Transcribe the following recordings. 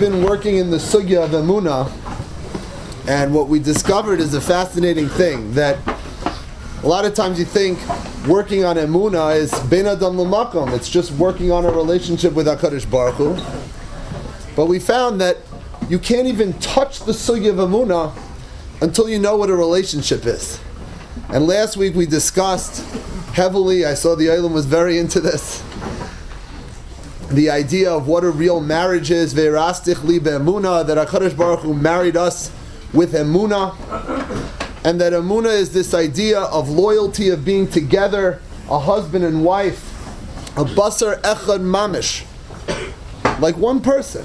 been working in the sugya of Emunah, and what we discovered is a fascinating thing, that a lot of times you think working on Emunah is ben adam l'makom, it's just working on a relationship with HaKadosh Baruch Hu. But we found that you can't even touch the sugya of Emunah until you know what a relationship is. And last week we discussed heavily, I saw the Olam was very into this, the idea of what a real marriage is, ve'erastich li be'emunah, that HaKadosh Baruch Hu married us with emunah, and that emunah is this idea of loyalty, of being together, a husband and wife, a basar echad mamish, like one person.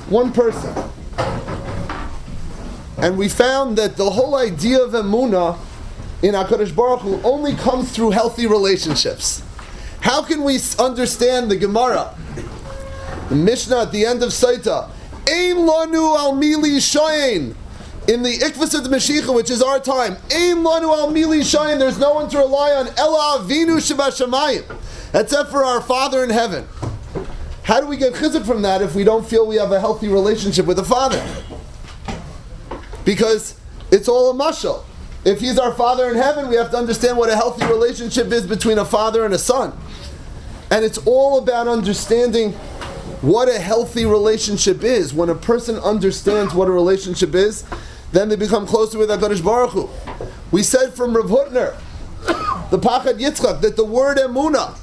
And we found that the whole idea of emunah in HaKadosh Baruch Hu only comes through healthy relationships. How can we understand the Gemara? The Mishnah at the end of Saita, Ein lanu al mili shayin, in the Ikvas of the Mashiach, which is our time, Ein lanu al mili shayin, there's no one to rely on, Ela avinu shebashamayim, except for our Father in heaven. How do we get chizuk from that if we don't feel we have a healthy relationship with the Father? Because it's all a mashal. If He's our Father in heaven, we have to understand what a healthy relationship is between a father and a son. And it's all about understanding what a healthy relationship is. When a person understands what a relationship is, then they become closer with HaKadosh Baruch Hu. We said from Rav Hutner, the Pachad Yitzchak, that the word emunah,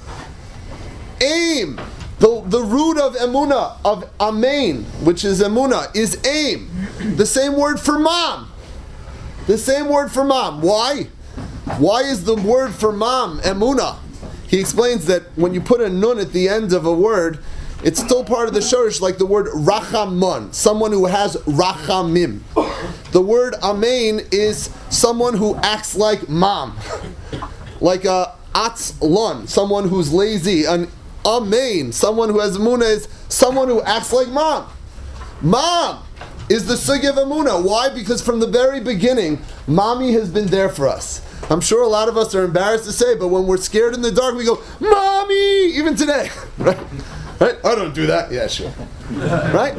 aim, the root of emunah, of amen, which is emunah, is aim. The same word for mom. The same word for mom. Why? Why is the word for mom emunah? He explains that when you put a nun at the end of a word, it's still part of the shorish, like the word rachamon, someone who has rachamim. The word amen is someone who acts like mom, like a atzlon, someone who's lazy. An amen, someone who has emunah, is someone who acts like mom. Mom is the sugya of emunah. Why? Because from the very beginning, mommy has been there for us. I'm sure a lot of us are embarrassed to say, but when we're scared in the dark, we go, mommy, even today, right? Right? I don't do that. Yeah, sure. Right?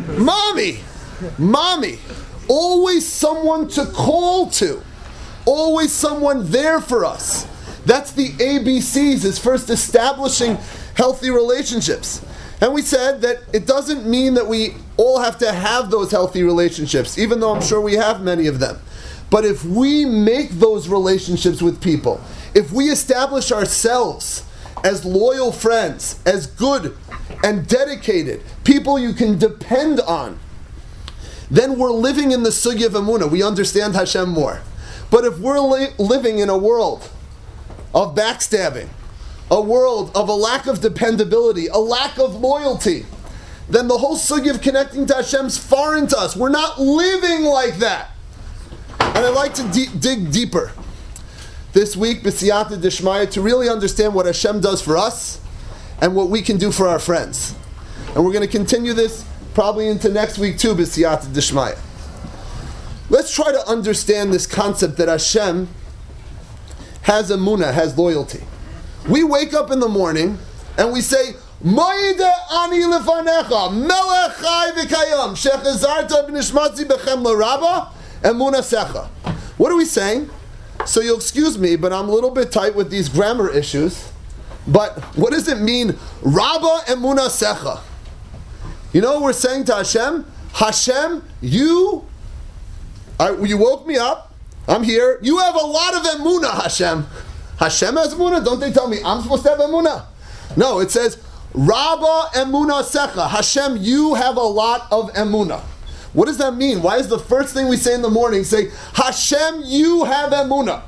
Mommy. Always someone to call to. Always someone there for us. That's the ABCs, is first establishing healthy relationships. And we said that it doesn't mean that we all have to have those healthy relationships, even though I'm sure we have many of them. But if we make those relationships with people, if we establish ourselves as loyal friends, as good and dedicated people you can depend on, then we're living in the sugya of emunah. We understand Hashem more. But if we're living in a world of backstabbing, a world of a lack of dependability, a lack of loyalty, then the whole sugya of connecting to Hashem's foreign to us. We're not living like that. And I'd like to dig deeper this week, b'siyata d'shmaya, to really understand what Hashem does for us and what we can do for our friends. And we're going to continue this probably into next week too, b'siyata d'shmaya. Let's try to understand this concept that Hashem has emunah, has loyalty. We wake up in the morning and we say, Ma'ida ani lefanecha, melech chai v'kayam, shechazarta b'nishmatzi bechem l'rabba, emunah secha. What are we saying? So you'll excuse me, but I'm a little bit tight with these grammar issues. But what does it mean, Rabba emunah secha? You know what we're saying to Hashem? Hashem, you woke me up. I'm here. You have a lot of emunah, Hashem. Hashem has emunah? Don't they tell me I'm supposed to have emunah? No, it says, Rabba emunah secha. Hashem, you have a lot of emunah. What does that mean? Why is the first thing we say in the morning say, Hashem, you have emunah?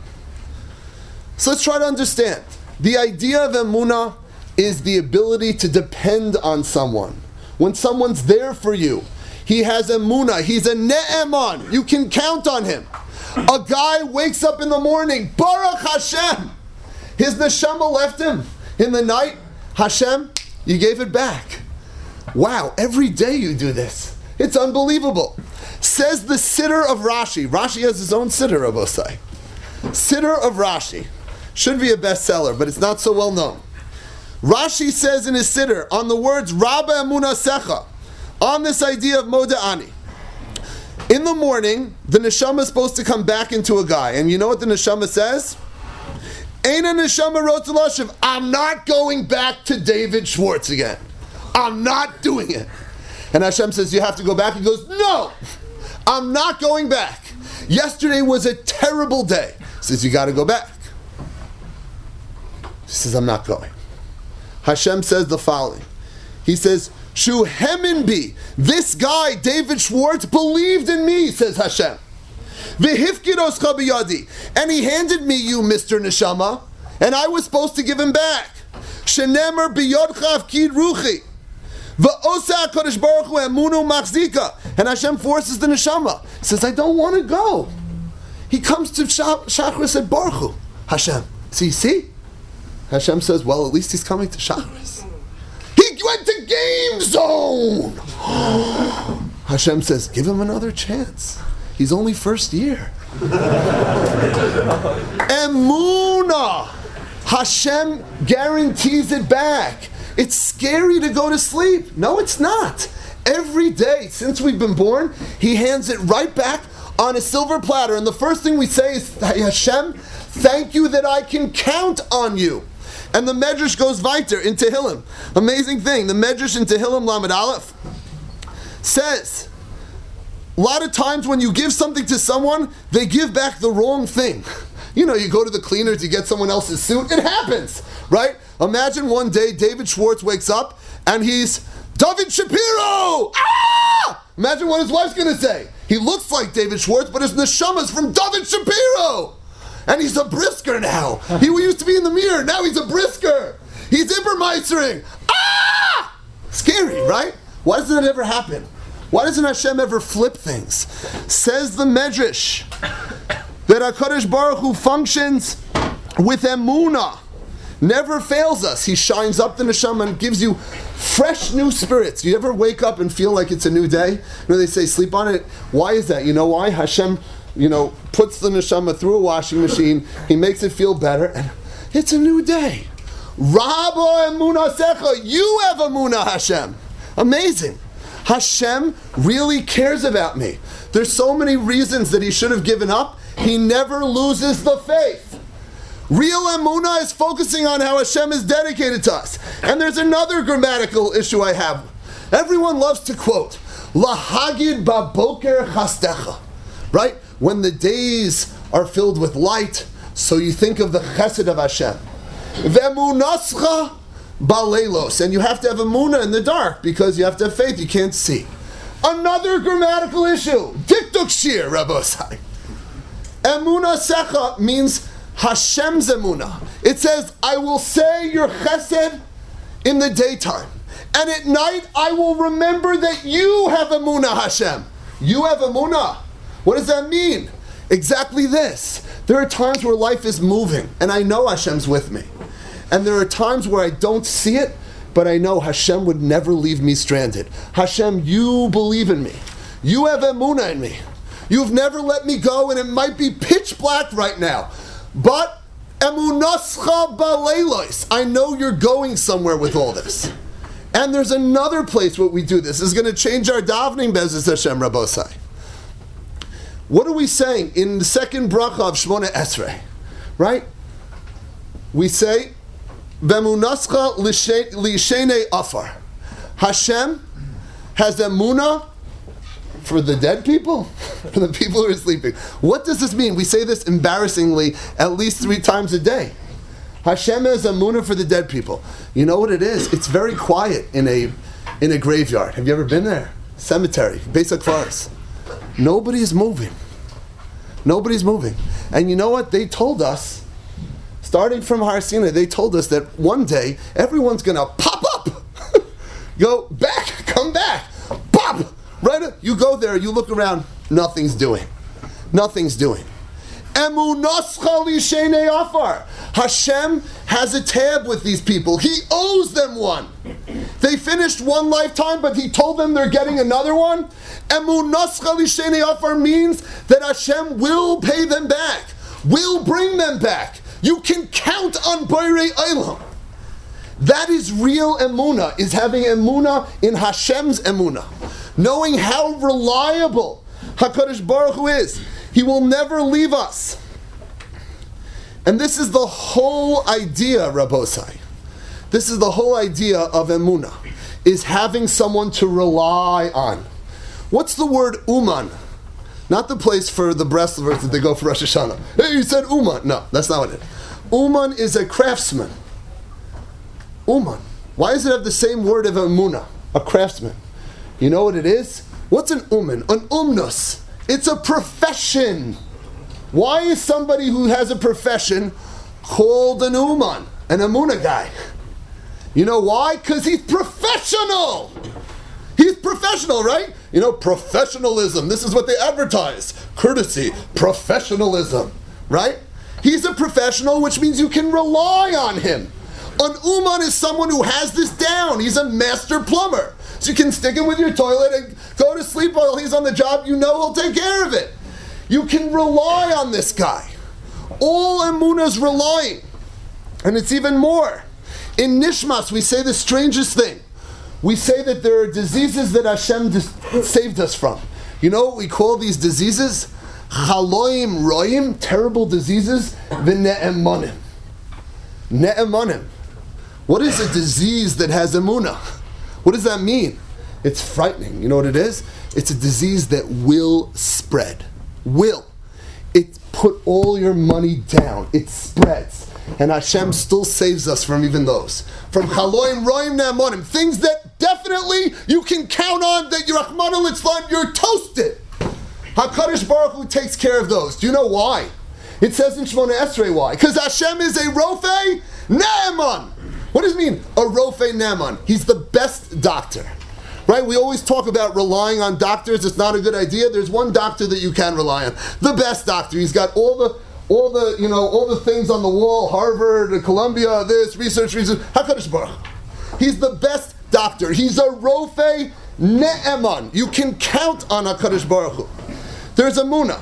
So let's try to understand. The idea of emunah is the ability to depend on someone. When someone's there for you, he has emunah, he's a ne'eman, you can count on him. A guy wakes up in the morning, Baruch Hashem, his neshama left him in the night. Hashem, you gave it back. Wow, every day you do this. It's unbelievable. Says the Siddur of Rashi. Rashi has his own Siddur, Rabosai. Siddur of Rashi. Should be a bestseller, but it's not so well known. Rashi says in his Siddur, on the words Rabba Emunah Secha, on this idea of Moda'ani. In the morning, the neshama is supposed to come back into a guy. And you know what the neshama says? Eina neshama rotze lashiv. I'm not going back to David Schwartz again. I'm not doing it. And Hashem says, you have to go back. He goes, no, I'm not going back. Yesterday was a terrible day. He says, you got to go back. He says, I'm not going. Hashem says the following. He says, Shu hemin bi. This guy, David Schwartz, believed in me, says Hashem. V'hifkiros chabiyadi. And he handed me you, Mr. Neshama, and I was supposed to give him back. Shenemer biyodcha avkid ruchi. V'osa HaKadosh Baruch Hu emunu machzika. And Hashem forces the neshama. He says, I don't want to go. He comes to Shachris at Baruch Hu. Hashem. See? Hashem says, well, at least he's coming to Shachris. He went to Game Zone. Hashem says, give him another chance. He's only first year. Emunah. Hashem guarantees it back. It's scary to go to sleep. No, it's not. Every day since we've been born, He hands it right back on a silver platter. And the first thing we say is, Hashem, thank you that I can count on you. And the Medrash goes weiter in Tehillim. Amazing thing. The Medrash in Tehillim Lamed Aleph says, a lot of times when you give something to someone, they give back the wrong thing. You know, you go to the cleaner to get someone else's suit. It happens, right? Imagine one day David Schwartz wakes up and he's David Shapiro! Ah! Imagine what his wife's going to say. He looks like David Schwartz, but his neshama's from David Shapiro! And he's a brisker now. He used to be in the mirror, now he's a brisker. He's Ibermeistering. Ah! Scary, right? Why doesn't that ever happen? Why doesn't Hashem ever flip things? Says the Medrash that HaKadosh Baruch Hu functions with emunah. Never fails us. He shines up the neshama and gives you fresh new spirits. You ever wake up and feel like it's a new day? You know, they say sleep on it. Why is that? You know why? Hashem, puts the neshama through a washing machine. He makes it feel better, and it's a new day. Rabba emunah secha. You have emunah, Hashem. Amazing. Hashem really cares about me. There's so many reasons that He should have given up. He never loses the faith. Real emunah is focusing on how Hashem is dedicated to us. And there's another grammatical issue I have. Everyone loves to quote, Lahagid baboker chastecha. Right? When the days are filled with light, so you think of the chesed of Hashem. Ve'emunascha baleilos. And you have to have emunah in the dark because you have to have faith. You can't see. Another grammatical issue. Dikduk shir, Rabbosai. Emunah secha means Hashem's emunah. It says, I will say your chesed in the daytime. And at night, I will remember that you have emunah, Hashem. You have emunah. What does that mean? Exactly this. There are times where life is moving, and I know Hashem's with me. And there are times where I don't see it, but I know Hashem would never leave me stranded. Hashem, you believe in me. You have emunah in me. You've never let me go, and it might be pitch black right now. But emunascha baleilos. I know you're going somewhere with all this. And there's another place where we do this. This is going to change our davening, Be'ezus Hashem Rabbosai. What are we saying in the second bracha of Shmona Esrei? Right? We say, V'emunascha lishenei afar. Hashem has emunah for the dead people? For the people who are sleeping. What does this mean? We say this embarrassingly at least 3 times a day. Hashem has emunah for the dead people. You know what it is? It's very quiet in a graveyard. Have you ever been there? Cemetery, Beis HaKvaros. Nobody's moving. Nobody's moving. And you know what? They told us, starting from Har Sinai, they told us that one day everyone's going to pop up. Go back, come back, pop. Right? You go there, you look around, nothing's doing. Nothing's doing. Emunascha lishenei afar. Hashem has a tab with these people. He owes them one. They finished one lifetime, but He told them they're getting another one. Emunascha lishenei afar means that Hashem will pay them back, will bring them back. You can count on Borei Olam. That is real emunah, is having emunah in Hashem's emunah. knowing how reliable HaKadosh Baruch Hu is. He will never leave us. And this is the whole idea, Rabbosai. This is the whole idea of emunah, is having someone to rely on. What's the word uman? Not the place for the Breslovers that they go for Rosh Hashanah. Hey, you said uman. No, that's not what it is. Uman is a craftsman. Uman. Why does it have the same word of emunah? A craftsman. You know what it is? What's an uman? An umnus. It's a profession. Why is somebody who has a profession called an uman, an emunah guy? You know why? Because he's professional. He's professional, right? You know, professionalism. This is what they advertise. Courtesy, professionalism, right? He's a professional, which means you can rely on him. An uman is someone who has this down. He's a master plumber. So you can stick him with your toilet and go to sleep while he's on the job. You know he'll take care of it. You can rely on this guy. All emunah's relying. And it's even more. In Nishmas, we say the strangest thing. We say that there are diseases that Hashem saved us from. You know what we call these diseases? Chaloim roim, terrible diseases, v'ne'emanim. Ne'emanim. What is a disease that has emunah? What does that mean? It's frightening. You know what it is? It's a disease that will spread. Will. It put all your money down. It spreads. And Hashem still saves us from even those. From chaloim roim ne'emanim. Things that definitely you can count on that you're Rahman al-Islam, you're toasted. HaKadosh Baruch Hu takes care of those. Do you know why? It says in Shemona Esrei why. Because Hashem is a Rofei Ne'eman. What does it mean, a Rofei Ne'eman? He's the best doctor. Right? We always talk about relying on doctors. It's not a good idea. There's one doctor that you can rely on. The best doctor. He's got all the things on the wall, Harvard, Columbia, this, research. HaKadosh Baruch Hu. He's the best doctor. He's a Rofei Ne'eman. You can count on HaKadosh Baruch Hu. There's emunah.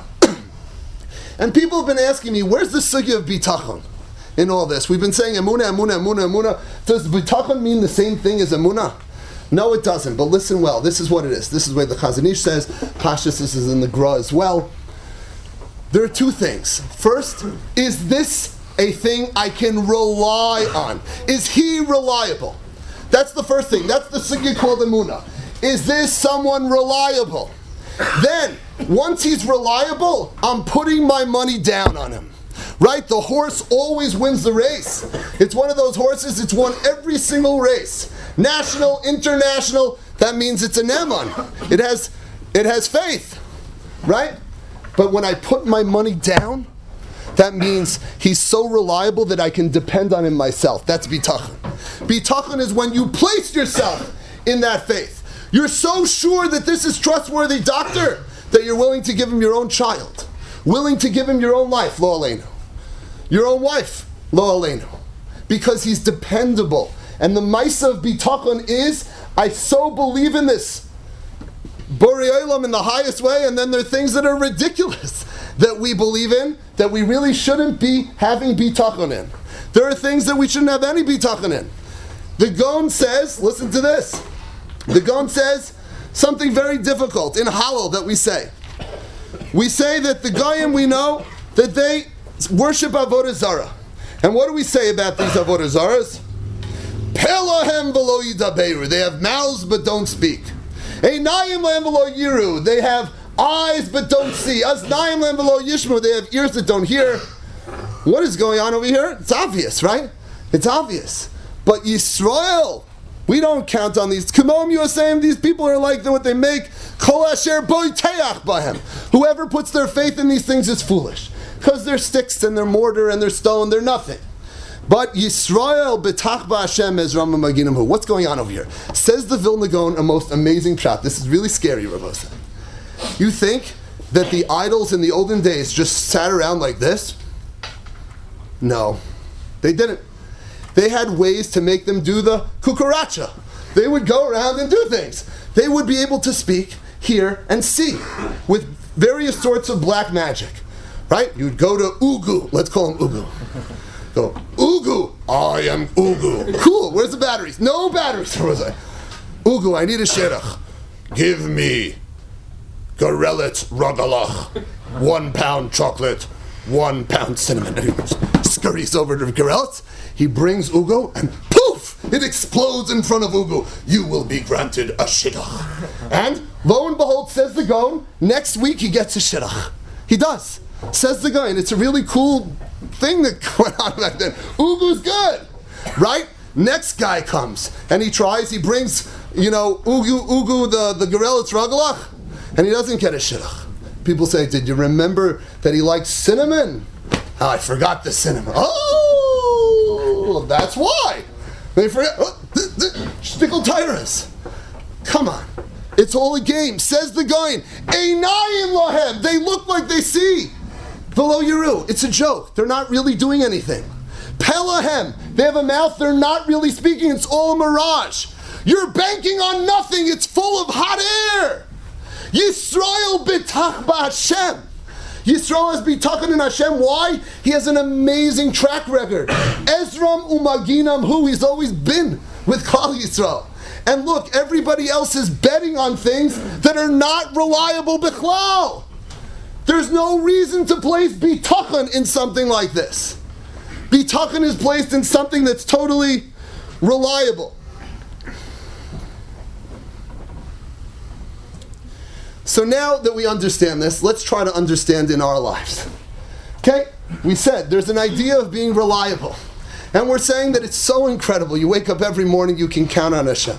And people have been asking me, where's the sugya of bitachon in all this? We've been saying emunah. Does bitachon mean the same thing as emunah? No, it doesn't. But listen well. This is what it is. This is where the Chazon Ish says. Pashtus, this is in the Gra as well. There are two things. First, is this a thing I can rely on? Is he reliable? That's the first thing. That's the sugya called emunah. Is this someone reliable? Then, once he's reliable, I'm putting my money down on him. Right? The horse always wins the race. It's one of those horses, it's won every single race. National, international, that means it's a neman. It has faith. Right? But when I put my money down, that means he's so reliable that I can depend on him myself. That's bitachon. Bitachon is when you place yourself in that faith. You're so sure that this is trustworthy doctor that you're willing to give him your own child. Willing to give him your own life, lo aleinu. Your own wife, lo aleinu. Because he's dependable. And the maisa of bitachon is, I so believe in this Borei Olam in the highest way, and then there are things that are ridiculous that we believe in, that we really shouldn't be having bitachon in. There are things that we shouldn't have any bitachon in. The Gaon says, listen to this. The Gaon says something very difficult in Hallel that we say. We say that the Goyim, we know that they worship Avodah Zarah. And what do we say about these Avodah Zarahs? Pelahem v'lo yidaberu. They have mouths but don't speak. Einayim lehem v'lo yiru. They have eyes but don't see. Aznayim lehem v'lo yishmu. They have ears that don't hear. What is going on over here? It's obvious, right? It's obvious. But Yisrael, we don't count on these. Kamom, you are saying these people are like what they make. Kol asher boiteach bahem. Whoever puts their faith in these things is foolish. Because they're sticks and they're mortar and they're stone, they're nothing. But Yisrael betach ba'Hashem ez Rama Maginimhu. What's going on over here? Says the Vilna Gaon, a most amazing pshat. This is really scary, Rabbosai. You think that the idols in the olden days just sat around like this? No, they didn't. They had ways to make them do the kukaracha. They would go around and do things. They would be able to speak, hear, and see with various sorts of black magic. Right? You'd go to Ugu. Let's call him Ugu. Go, Ugu. I am Ugu. Cool. Where's the batteries? No batteries. Ugu, I need a shidduch. Give me Gorelet Rogalach, 1 pound chocolate, 1 pound cinnamon. And he scurries over to Gorelet. He brings Ugo, and poof! It explodes in front of Ugo. You will be granted a shidduch. And lo and behold, says the Gaon, next week he gets a shidduch. He does. Says the Gaon. It's a really cool thing that went on back then. Ugo's good, right? Next guy comes, and he tries. He brings, Ugo the Gorelet Rogalach, and he doesn't get a shidduch. People say, did you remember that he likes cinnamon? Oh, I forgot the cinnamon. Oh, that's why. They forget. Shtickle Tyrus. Come on. It's all a game. Says the Gaon. Einayim lahem. They look like they see. V'lo yiru. It's a joke. They're not really doing anything. Pelahem. They have a mouth. They're not really speaking. It's all a mirage. You're banking on nothing. It's full of hot air. Yisrael bitach b'Hashem. Yisrael has bitachon in Hashem. Why? He has an amazing track record. Ezram umaginam hu. He's always been with Klal Yisrael. And look, everybody else is betting on things that are not reliable bichlal. There's no reason to place bitachon in something like this. Bitachon is placed in something that's totally reliable. So now that we understand this, let's try to understand in our lives. Okay? We said there's an idea of being reliable. And we're saying that it's so incredible. You wake up every morning, you can count on Hashem.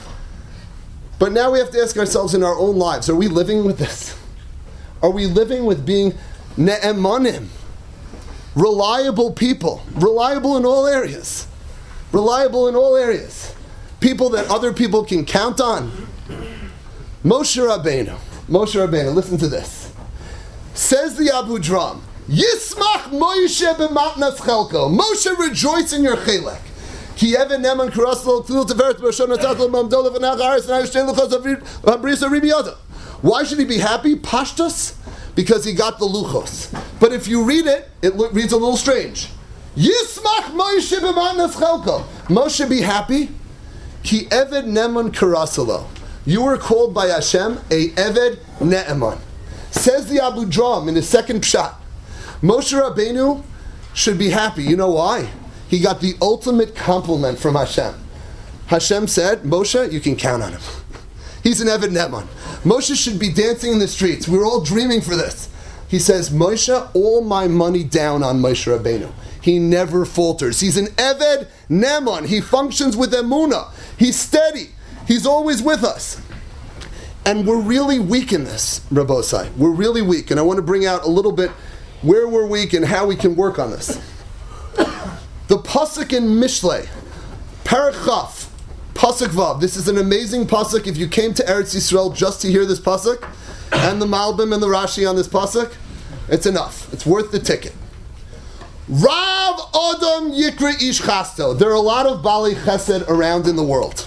But now we have to ask ourselves in our own lives, are we living with this? Are we living with being ne'emanim? Reliable people. Reliable in all areas. Reliable in all areas. People that other people can count on. Moshe Rabbeinu, listen to this. Says the Abu Dram, Yismach Moshe b'matnas chelko. Moshe, rejoice in your chelek. Ki even neman karaslo tlil teveret b'shon natatlo mamdol v'nach aris and ayushten luchos abrisa ribiyada. Why should he be happy? Pashtus? Because he got the luchos. But if you read it, it reads a little strange. Yismach Moshe b'matnas chelko. Moshe, be happy. Ki eved neman karaslo. You were called by Hashem a Eved Ne'eman. Says the Abu Dram in his second pshat, Moshe Rabbeinu should be happy. You know why? He got the ultimate compliment from Hashem. Hashem said, Moshe, you can count on him. He's an Eved Ne'eman. Moshe should be dancing in the streets. We were all dreaming for this. He says, Moshe, all my money down on Moshe Rabbeinu. He never falters. He's an Eved Ne'eman. He functions with emunah. He's steady. He's always with us. And we're really weak in this, Rabbosai. We're really weak. And I want to bring out a little bit where we're weak and how we can work on this. The Pasuk in Mishlei, Perek Chaf, Pasuk Vav. This is an amazing Pasuk. If you came to Eretz Yisrael just to hear this Pasuk, and the Malbim and the Rashi on this Pasuk, it's enough. It's worth the ticket. Rav Adam Yikra Ish Chasto. There are a lot of Bali Chesed around in the world.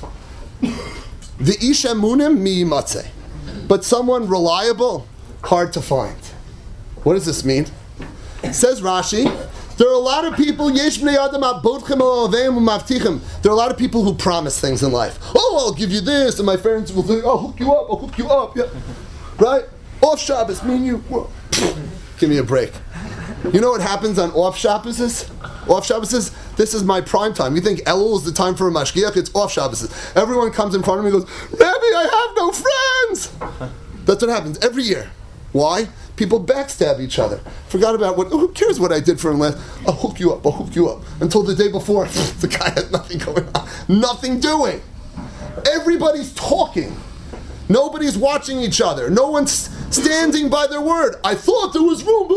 The ish emunim mi yimatzeh. But someone reliable, hard to find. What does this mean? Says Rashi, there are a lot of people, yesh bnei adam abodchem al aveim u'mavtichim. There are a lot of people who promise things in life. Oh, I'll give you this, and my friends will say, I'll hook you up. Yeah. Right? Off Shabbos, me and you. Give me a break. You know what happens on off Shabbos? Off Shabbos, this is my prime time. You think Elul is the time for a mashgiach? It's off Shabbos. Everyone comes in front of me and goes, Rabbi, I have no friends. That's what happens every year. Why? People backstab each other. Forgot about who cares what I did for him last? I'll hook you up. Until the day before, the guy has nothing going on. Nothing doing. Everybody's talking. Nobody's watching each other. No one's standing by their word. I thought there was room.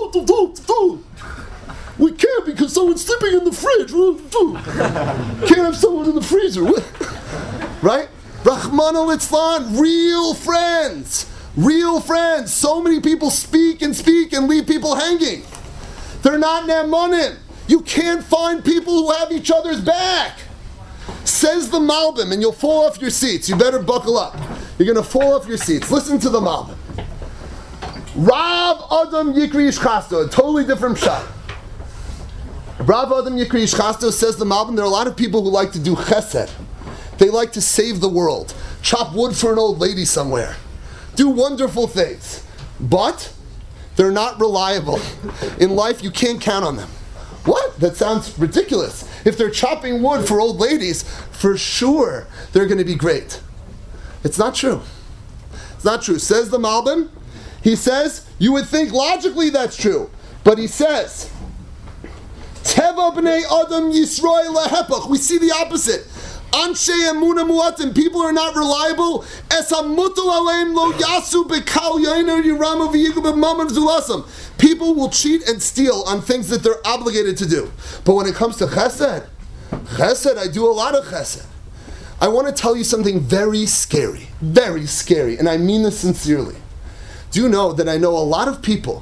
We can't because someone's sleeping in the fridge. Can't have someone in the freezer. Right? Rahman al-Itzlan, real friends. Real friends. So many people speak and leave people hanging. They're not ne'emanim. You can't find people who have each other's back. Says the Malbim, and you'll fall off your seats. You better buckle up. You're going to fall off your seats. Listen to the Malbim. Rav Adam Yikri Ish Chasto, a totally different shot. Rav Adam Yikri Ish Chasto says the Malbim, there are a lot of people who like to do chesed. They like to save the world. chop wood for an old lady somewhere, do wonderful things, but they're not reliable. In life, you can't count on them. What? That sounds ridiculous. If they're chopping wood for old ladies, for sure they're going to be great. It's not true. It's not true. Says the Malbim, he says, you would think logically that's true, but he says, Teva b'nei Adam Yisrael lehepach. We see the opposite. Anshe emuna muatim. People are not reliable. Es hamutal aleim lo yasu bekal yainer yiramu v'yigu b'mamad zulasam. People will cheat and steal on things that they're obligated to do. But when it comes to chesed, I do a lot of chesed. I want to tell you something very scary, and I mean this sincerely. Do you know that I know a lot of people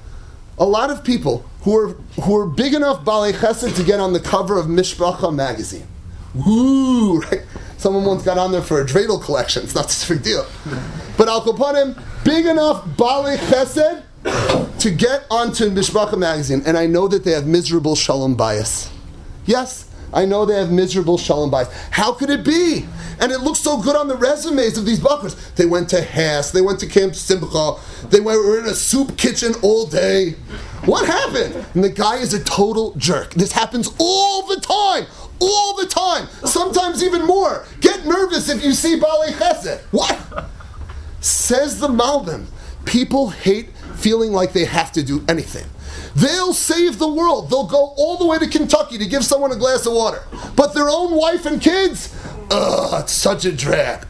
who are big enough balei chesed to get on the cover of Mishpacha magazine. Woo, right? Someone once got on there for a dreidel collection. It's not such a big deal. But al kopanim, big enough balei chesed to get onto Mishpacha magazine. And I know that they have miserable shalom bias. Yes, I know they have miserable shalom bias. How could it be? And it looks so good on the resumes of these buckers. They went to Haas, they went to Camp Simcha, they were in a soup kitchen all day. What happened? And the guy is a total jerk. This happens all the time. All the time. Sometimes even more. Get nervous if you see Balei Chesed. What? Says the Malbim. People hate feeling like they have to do anything. They'll save the world. They'll go all the way to Kentucky to give someone a glass of water. But their own wife and kids, it's such a drag.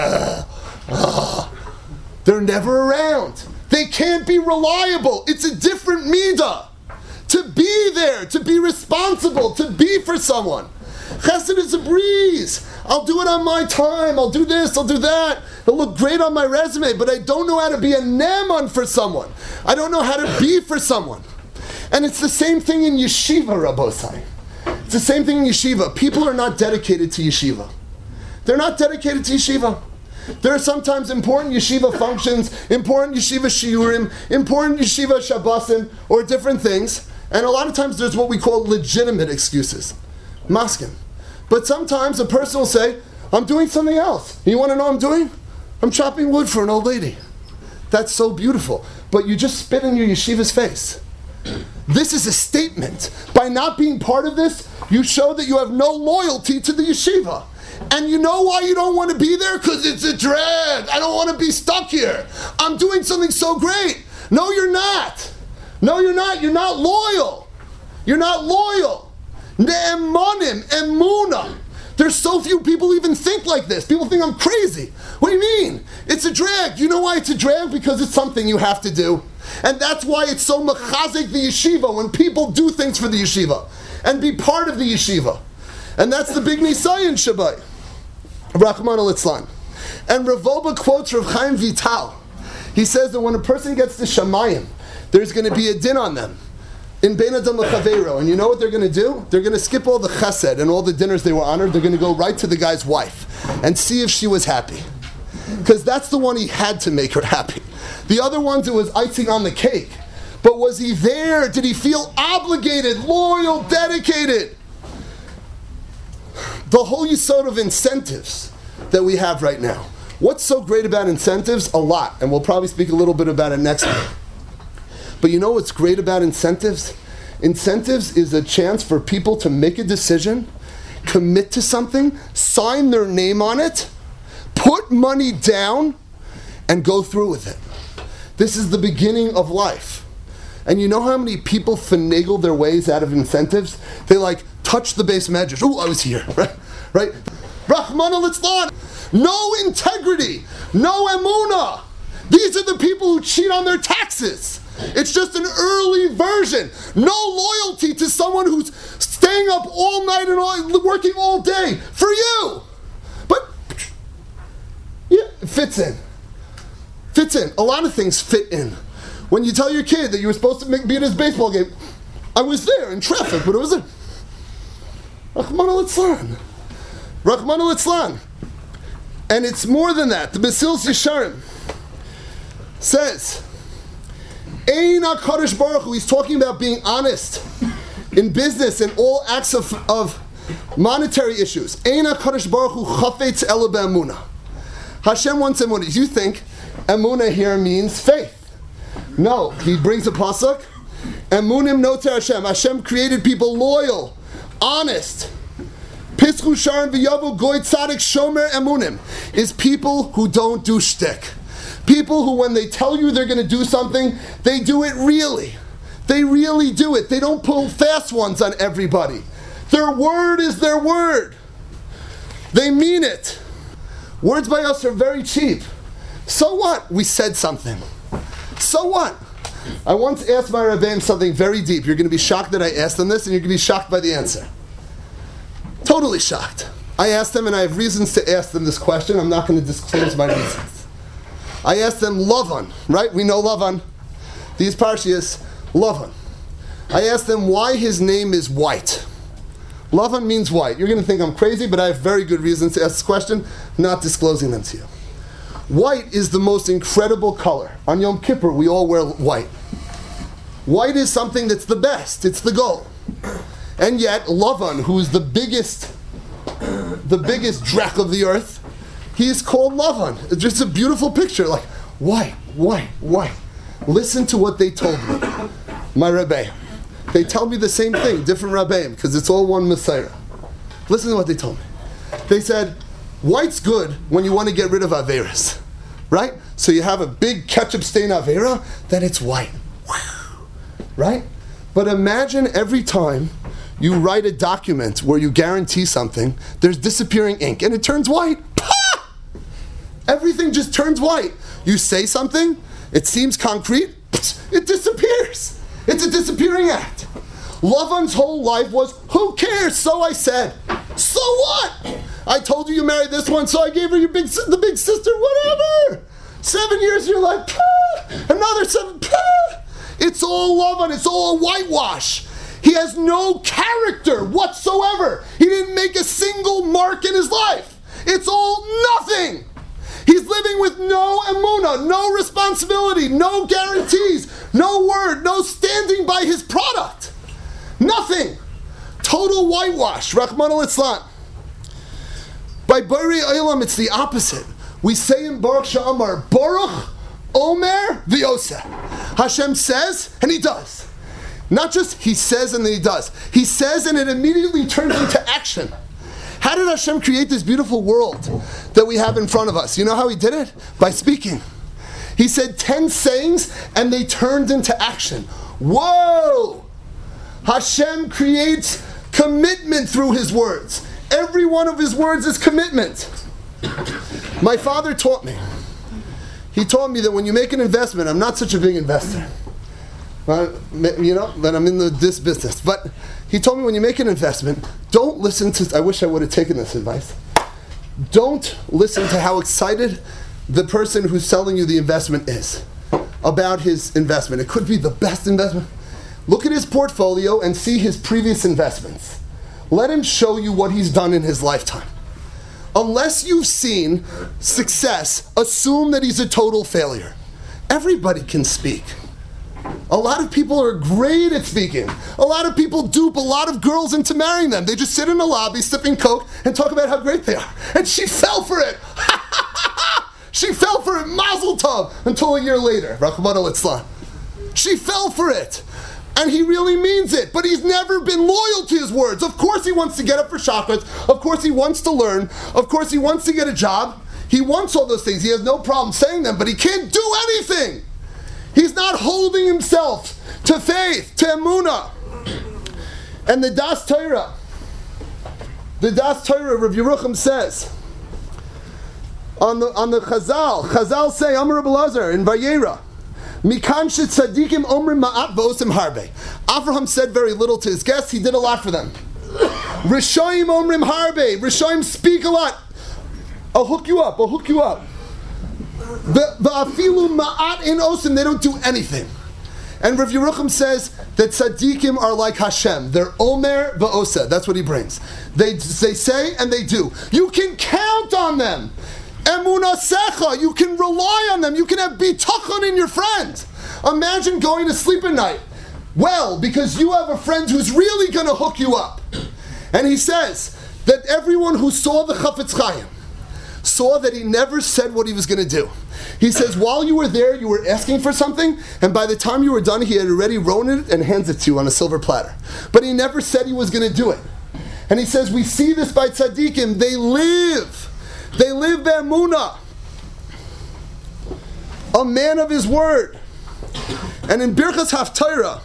They're never around. They can't be reliable. It's a different midah. To be there, to be responsible, to be for someone. Chesed is a breeze. I'll do it on my time. I'll do this, I'll do that. It'll look great on my resume, but I don't know how to be a neman for someone. I don't know how to be for someone. And it's the same thing in yeshiva, Rabbosai. It's the same thing in yeshiva. People are not dedicated to yeshiva. They're not dedicated to yeshiva. There are sometimes important yeshiva functions, important yeshiva shiurim, important yeshiva shabbosim, or different things. And a lot of times there's what we call legitimate excuses. Maskim. But sometimes a person will say, I'm doing something else. You want to know what I'm doing? I'm chopping wood for an old lady. That's so beautiful. But you just spit in your yeshiva's face. This is a statement. By not being part of this, you show that you have no loyalty to the yeshiva. And you know why you don't want to be there? Because it's a drag. I don't want to be stuck here. I'm doing something so great. No, you're not. No, you're not. You're not loyal. You're not loyal. Ne'emanim, emuna. There's so few people even think like this. People think I'm crazy. What do you mean? It's a drag. You know why it's a drag? Because it's something you have to do. And that's why it's so mechazik the yeshiva when people do things for the yeshiva and be part of the yeshiva. And that's the big Nisayan Shabbai. Rahman al-Itzlan. And Rav Wolbe quotes Rav Chaim Vital. He says that when a person gets to Shamayim, there's going to be a din on them. In Bein Adam L'Chaveiro. And you know what they're going to do? They're going to skip all the chesed and all the dinners they were honored. They're going to go right to the guy's wife and see if she was happy. Because that's the one he had to make her happy. The other ones, it was icing on the cake. But was he there? Did he feel obligated, loyal, dedicated? The whole yisod of incentives that we have right now. What's so great about incentives? A lot. And we'll probably speak a little bit about it next week. But you know what's great about incentives? Incentives is a chance for people to make a decision, commit to something, sign their name on it, put money down, and go through with it. This is the beginning of life. And you know how many people finagle their ways out of incentives? They touch the base measures. Oh, I was here, right? Rahman al-Itzlan. No integrity, no emunah. These are the people who cheat on their taxes. It's just an early version. No loyalty to someone who's staying up all night and working all day for you. But yeah, it fits in. Fits in. A lot of things fit in. When you tell your kid that you were supposed to be at his baseball game, I was there in traffic, but it was there. Rahman al-Itzlan. Rahman al-Itzlan. And it's more than that. The Mesilas Yesharim says, Ein HaKadosh Baruch Hu, he's talking about being honest in business and all acts of monetary issues. Ein HaKadosh Baruch Hu chafetz ela be'emunah. Hashem wants emunah. You think emunah here means faith? No, he brings a pasuk. Emunim noter Hashem. Hashem created people loyal, honest. Pischu sharim v'yavu goy tzadik shomer emunim is people who don't do shtick. People who, when they tell you they're going to do something, they do it really. They really do it. They don't pull fast ones on everybody. Their word is their word. They mean it. Words by us are very cheap. So what? We said something. So what? I once asked my Rebbeim something very deep. You're going to be shocked that I asked them this, and you're going to be shocked by the answer. Totally shocked. I asked them, and I have reasons to ask them this question. I'm not going to disclose my reasons. I asked them Lavan, right? We know Lavan. These Parshias, Lavan. I asked them why his name is white. Lavan means white. You're going to think I'm crazy, but I have very good reasons to ask this question, not disclosing them to you. White is the most incredible color. On Yom Kippur, we all wear white. White is something that's the best. It's the goal. And yet, Lavan, who is the biggest drek of the earth, he is called Lavan. It's just a beautiful picture, like white, white, white. Listen to what they told me. My Rebbeim. They tell me the same thing, different Rebbeim, because it's all one Messiah. Listen to what they told me. They said, white's good when you want to get rid of Averas, right? So you have a big ketchup stain Avera, then it's white, right? But imagine every time you write a document where you guarantee something, there's disappearing ink, and it turns white. Everything just turns white. You say something, it seems concrete, it disappears. It's a disappearing act. Lavan's whole life was, who cares? So I said. So what? I told you married this one, so I gave her the big sister, whatever. 7 years, you're like, another 7, It's all Lavan, it's all a whitewash. He has no character whatsoever. He didn't make a single mark in his life. It's all nothing. He's living with no emunah, no responsibility, no guarantees, no word, no standing by his product. Nothing. Total whitewash. Rahman al-Islam. By Borei Olam, it's the opposite. We say in Baruch Sha'amar, Baruch Omer V'Yoseh. Hashem says, and he does. Not just he says and then he does. He says and it immediately turns into action. How did Hashem create this beautiful world that we have in front of us? You know how he did it? By speaking. He said 10 sayings and they turned into action. Whoa! Hashem creates commitment through his words. Every one of his words is commitment. My father taught me. He taught me that when you make an investment, I'm not such a big investor. That I'm in this business. But he told me when you make an investment, don't listen to, I wish I would have taken this advice. Don't listen to how excited the person who's selling you the investment is about his investment. It could be the best investment. Look at his portfolio and see his previous investments. Let him show you what he's done in his lifetime. Unless you've seen success, assume that he's a total failure. Everybody can speak. A lot of people are great at speaking. A lot of people dupe a lot of girls into marrying them. They just sit in the lobby sipping Coke and talk about how great they are. And she fell for it. She fell for it, mazel tov, until a year later. Rahman al-Islam. She fell for it. And he really means it, but he's never been loyal to his words. Of course he wants to get up for chakras. Of course he wants to learn. Of course he wants to get a job. He wants all those things. He has no problem saying them, but he can't do anything. He's not holding himself to faith, to emunah. And the Das Torah, Rav Yerucham says, on the Chazal say, Amar Rabbi Elazar in Vayera, Mikan shetzadikim omrim ma'at v'osim harbe. Avraham said very little to his guests. He did a lot for them. Rishoyim omrim harbe. Rishoyim speak a lot. I'll hook you up. The afilu ma'at in osim. They don't do anything. And Rav Yerucham says that tzadikim are like Hashem. They're omer v'osa. That's what he brings. They say and they do. You can count on them. Emunah secha, you can rely on them. You can have bitachon in your friend. Imagine going to sleep at night. Well, because you have a friend who's really going to hook you up. And he says that everyone who saw the Chafetz Chaim, saw that he never said what he was going to do. He says, while you were there, you were asking for something, and by the time you were done, he had already written it and hands it to you on a silver platter. But he never said he was going to do it. And he says, we see this by tzaddikim. They live be'emunah. A man of his word. And in Birchas Haftarah,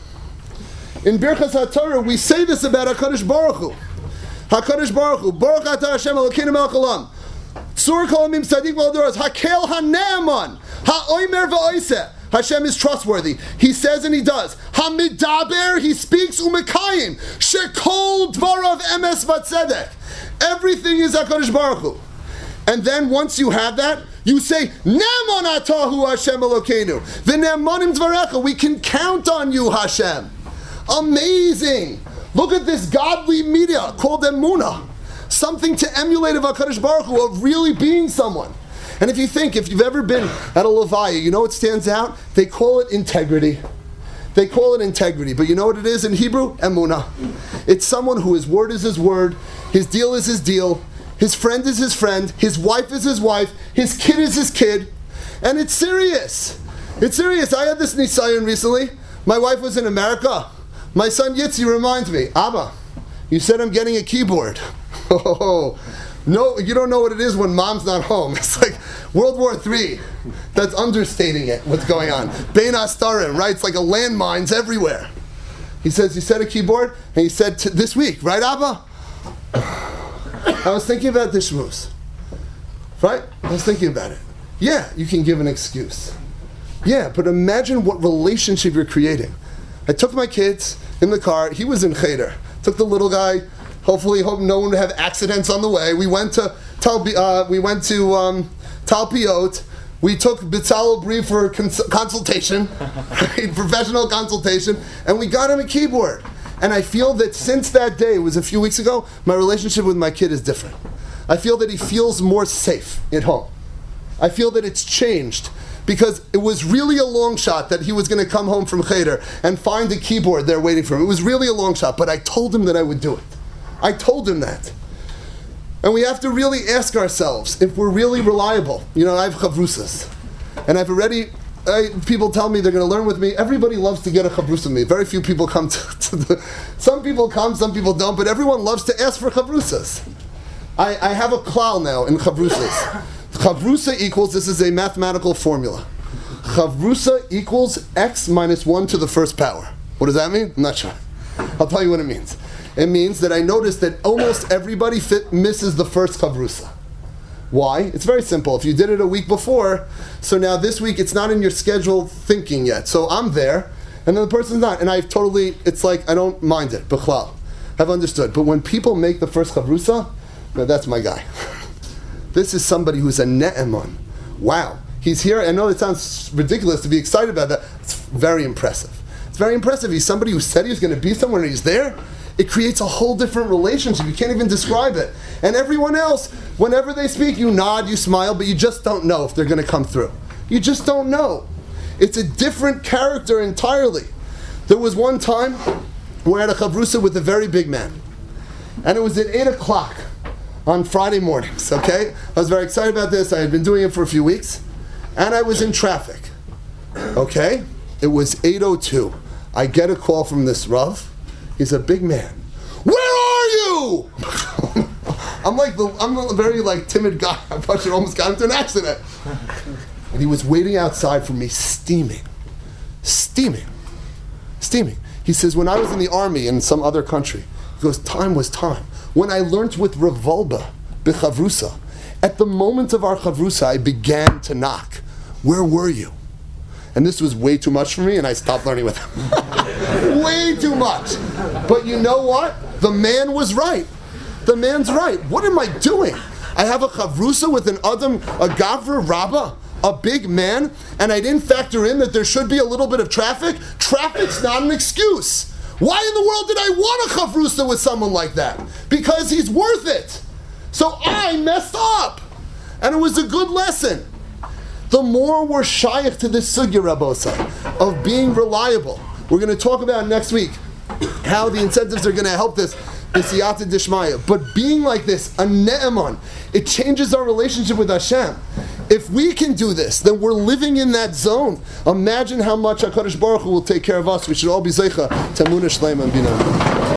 we say this about HaKadosh Baruch Hu. HaKadosh Baruch Hu, Baruch Atah Hashem Elokeinu melech haolam. Tzur kol amim tzadik v'aldoros. Hakel hane'eman. Ha'omer v'oiseh. Hashem is trustworthy. He says and he does. Hamidaber, he speaks umekayim. Shekol dvarav emes v'tzedek. Everything is HaKadosh Baruch Hu. And then once you have that, you say, Ne'eman atahu Hashem Elokeinu. V'ne'emanim dvarecha. We can count on you, Hashem. Amazing. Look at this godly media called Emunah. Something to emulate of HaKadosh Baruch Hu, of really being someone. And if you've ever been at a levaya, you know what stands out? They call it integrity. But you know what it is in Hebrew? Emunah. It's someone who his word is his word, his deal is his deal, his friend is his friend, his wife is his wife, his kid is his kid. And it's serious. I had this nisayon recently. My wife was in America. My son Yitzi reminds me, Abba, you said I'm getting a keyboard. Oh, no, you don't know what it is when mom's not home. It's like World War III. That's understating it, what's going on. Bein Astarim, right? It's like a landmines everywhere. He says, you said a keyboard? And he said, this week, right, Abba? I was thinking about this shmuz. Right? I was thinking about it. Yeah, you can give an excuse. Yeah, but imagine what relationship you're creating. I took my kids in the car. He was in Cheder. Took the little guy. Hopefully, hope no one would have accidents on the way. We went to Talpiot. We took Bitzalel Bri for consultation, professional consultation, and we got him a keyboard. And I feel that since that day, it was a few weeks ago, my relationship with my kid is different. I feel that he feels more safe at home. I feel that it's changed. Because it was really a long shot that he was going to come home from Cheder and find a keyboard there waiting for him. It was really a long shot, but I told him that I would do it. I told him that. And we have to really ask ourselves if we're really reliable. You know, I have chavrusas. And people tell me they're going to learn with me. Everybody loves to get a chavrusa with me. Very few people come some people come, some people don't, but everyone loves to ask for chavrusas. I have a klal now in chavrusas. Chavrusa equals, this is a mathematical formula. Chavrusa equals x minus 1 to the first power. What does that mean? I'm not sure. I'll tell you what it means. It means that I noticed that almost everybody misses the first chavrusa. Why? It's very simple. If you did it a week before, so now this week it's not in your schedule thinking yet. So I'm there, and then the person's not. And it's like I don't mind it. B'chlal. I've understood. But when people make the first chavrusa, that's my guy. This is somebody who's a ne'eman. Wow. He's here. I know it sounds ridiculous to be excited about that. It's very impressive. He's somebody who said he was going to be somewhere and he's there. It creates a whole different relationship. You can't even describe it. And everyone else, whenever they speak, you nod, you smile, but you just don't know if they're going to come through. You just don't know. It's a different character entirely. There was one time we had a chavrusa with a very big man. And it was at 8 o'clock on Friday mornings, okay? I was very excited about this. I had been doing it for a few weeks. And I was in traffic, okay? It was 8:02. I get a call from this Rav. He's a big man. Where are you? I'm a very timid guy. I probably almost got into an accident. And he was waiting outside for me, steaming. He says, when I was in the army in some other country, he goes, time was time. When I learned with Rav Wolbe, b'chavrusa, at the moment of our chavrusa, I began to knock. Where were you? And this was way too much for me, and I stopped learning with him. Way too much. But you know what? The man was right. The man's right. What am I doing? I have a chavrusa with an adam, a gavra rabba, a big man, and I didn't factor in that there should be a little bit of traffic. Traffic's not an excuse. Why in the world did I want a chavrusa with someone like that? Because he's worth it. So I messed up. And it was a good lesson. The more we're shaykh to this sugya, Rabosa, of being reliable. We're going to talk about next week how the incentives are going to help this. B'siyata Dishmaya. But being like this, a ne'eman, it changes our relationship with Hashem. If we can do this, then we're living in that zone. Imagine how much HaKadosh Baruch Hu will take care of us. We should all be zeicha, Tamunah Shleima and Binah.